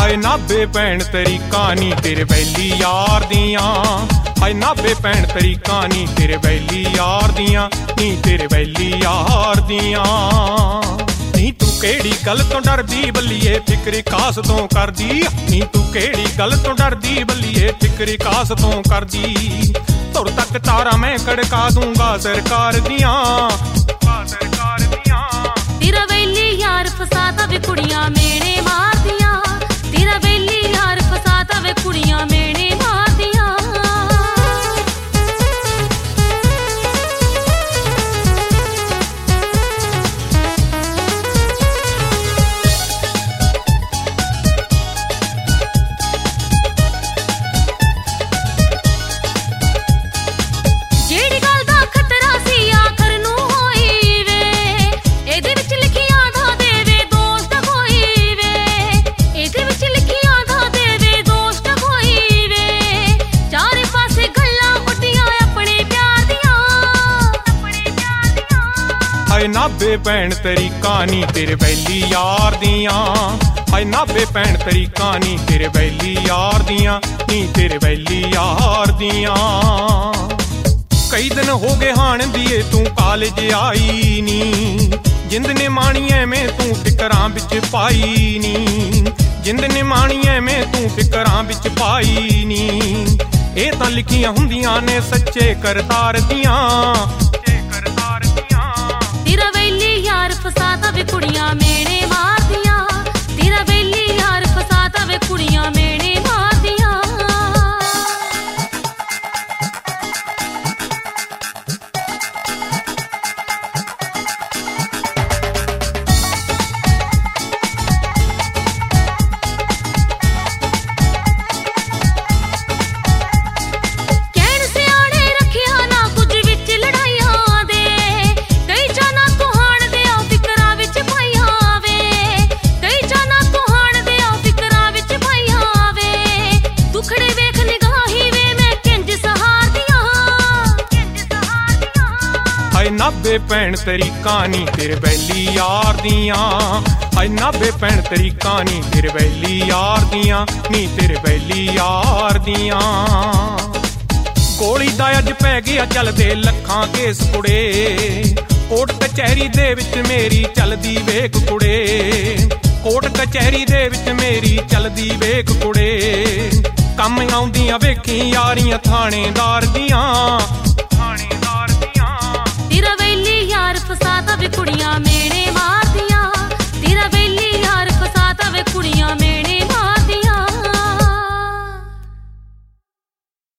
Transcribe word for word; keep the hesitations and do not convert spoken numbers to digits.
ਹਾਏ ਨਾਬੇ ਭੈਣ ਤੇਰੀ ਕਹਾਣੀ ਤੇਰੇ ਵੈਲੀ ਯਾਰ ਦੀਆਂ, ਹਾਏ ਨਾਬੇ ਭੈਣ ਤੇਰੀ ਕਹਾਣੀ ਤੇਰੇ ਵੈਲੀ ਯਾਰ ਦੀਆਂ, ਨੀ ਤੇਰੇ ਵੈਲੀ ਯਾਰ ਦੀਆਂ। ਨੀ ਤੂੰ ਕਿਹੜੀ ਗੱਲ ਤੋਂ ਡਰਦੀ ਬੱਲੀਏ ਫਿਕਰ ਕਾਸ ਤੋਂ ਕਰਦੀ, ਨੀ ਤੂੰ ਕਿਹੜੀ ਗੱਲ ਤੋਂ ਡਰਦੀ ਬੱਲੀਏ ਫਿਕਰ ਕਾਸ ਤੋਂ ਕਰਦੀ। ਤੁਰ ਤੱਕ ਤਾਰਾ ਮੈਂ ਖੜਕਾ ਦੂੰਗਾ ਸਰਕਾਰ ਦੀਆਂ, ਸਰਕਾਰ ਦੀਆਂ। ਤੇਰਾ ਵੈਲੀ ਯਾਰ ਫਸਾਤਾ ਵੇ ਕੁੜੀਆਂ ਮੇਣੇ ਮਾਰਦੀਆਂ, ਤੇਰਾ ਵੈਲੀ ਯਾਰ ਫਸਾਤਾ ਵੇ ਕੁੜੀਆਂ ਮੇਣੇ ਮਾਰਦੀਆਂ। ਜਿਹੜੀ ਗੱਲ ਦਾ ਖਤਰਾ ਸੀ ਆਖਰ ਨੂੰ ਹੋਈ ਵੇ, ਇਹਦੇ ਵਿੱਚ ਲਿਖਿਆ ਦਾ ਦੇਵੇ ਦੋਸਤ ਕੋਈ ਵੇ, ਇਹਦੇ ਵਿੱਚ ਲਿਖਿਆ ਦਾ ਦੇਵੇ ਦੋਸਤ ਕੋਈ ਵੇ। ਚਾਰੇ ਪਾਸੇ ਗੱਲਾਂ ਉੱਡੀਆਂ ਆਪਣੇ ਪਿਆਰ ਦੀਆਂ, ਆਪਣੇ ਪਿਆਰ ਦੀਆਂ। ਹਾਏ ਨਾਬੇ ਭੈਣ ਤੇਰੀ ਕਹਾਣੀ ਤੇਰੇ ਵੈਲੀ ਯਾਰ ਦੀਆਂ, ਹਾਏ ਨਾਬੇ ਭੈਣ ਤੇਰੀ ਕਹਾਣੀ ਤੇਰੇ ਵੈਲੀ ਯਾਰ ਦੀਆਂ, ਨੀ ਤੇਰੇ ਵੈਲੀ ਯਾਰ ਦੀਆਂ। ਕਈ ਦਿਨ ਹੋ ਗਏ ਹਾਣ ਦੀਏ ਤੂੰ ਕਾਲਜ ਆਈ ਨੀ, ਜਿੰਦ ਨੇ ਮਾਣੀ ਐਵੇਂ ਤੂੰ ਫਿਕਰਾਂ ਵਿੱਚ ਪਾਈ ਨੀ, ਜਿੰਦ ਨੇ ਮਾਣੀ ਐਵੇਂ ਤੂੰ ਫਿਕਰਾਂ ਵਿੱਚ ਪਾਈ ਨੀ। ਇਹ ਤਾਂ ਲਿਖੀਆਂ ਹੁੰਦੀਆਂ ਨੇ ਸੱਚੇ ਕਰਤਾਰ ਦੀਆਂ, ਕਰਤਾਰ ਦੀਆਂ। ਤੇਰਾ ਵੈਲੀ ਯਾਰ ਫਸਾਤਾ ਵੇ ਕੁੜੀਆਂ ਮੇਣੇ ਮਾਰਦੀਆਂ, ਤੇਰਾ ਵੈਲੀ ਯਾਰ ਫਸਾਤਾ ਵੇ ਕੁੜੀਆਂ ਮੇਣੇ ਮਾਰਦੀਆਂ। ਕਹਿਣ ਸਿਆਣੇ ਰੱਖਿਆ ਨਾ ਕੁਝ ਵਿੱਚ ਲੜਾਈਆਂ ਦੇ, ਕਈ ਜਾਨਾਂ ਤੁਹਾਣ ਦੇ ਆ ਫਿਕਰਾਂ ਵਿੱਚ ਪਾਈਆਂ ਵੇ, ਕਈ ਜਾਨਾਂ ਤੁਹਾਣ ਦੇ ਆ ਫਿਕਰਾਂ ਵਿੱਚ ਪਾਈਆਂ ਵੇ। ਦੁਖੜੇ ਵੇਖ ਨਿਗਾਹੀ ਵੇ ਮੈਂ ਕਿੰਜ ਸਹਾਰਦੀਆਂ, ਕਿੰਜ ਸਹਾਰਦੀਆਂ। ਹਾਏ ਨਾਬੇ ਭੈਣ ਤੇਰੀ ਕਹਾਣੀ ਤੇਰੇ ਵੈਲੀ ਯਾਰ ਦੀਆਂ, ਹਾਏ ਨਾਬੇ ਭੈਣ ਤੇਰੀ ਕਹਾਣੀ ਤੇਰੇ ਵੈਲੀ ਯਾਰ ਦੀਆਂ, ਨੀ ਤੇਰੇ ਵੈਲੀ ਯਾਰ ਦੀਆਂ। ਗੋਲੀ ਦਾ ਅੱਜ ਪੈ ਗਿਆ ਚੱਲਦੇ ਲੱਖਾਂ ਕੇਸ ਕੁੜੇ, ਕੋਰਟ ਕਚਹਿਰੀ ਦੇ ਵਿੱਚ ਮੇਰੀ ਚੱਲਦੀ ਵੇਖ ਕੁੜੇ, ਕੋਰਟ ਕਚਹਿਰੀ ਦੇ ਵਿੱਚ ਮੇਰੀ ਚੱਲਦੀ ਵੇਖ ਕੁੜੇ। ਕੰਮ ਆਉਂਦੀਆਂ ਵੇਖੀ ਯਾਰੀਆਂ ਥਾਣੇਦਾਰ ਦੀਆਂ, ਥਾਣੇਦਾਰ ਦੀਆਂ। ਤੇਰਾ ਵੈਲੀ ਯਾਰ ਫਸਾਤਾ ਵੇ ਕੁੜੀਆਂ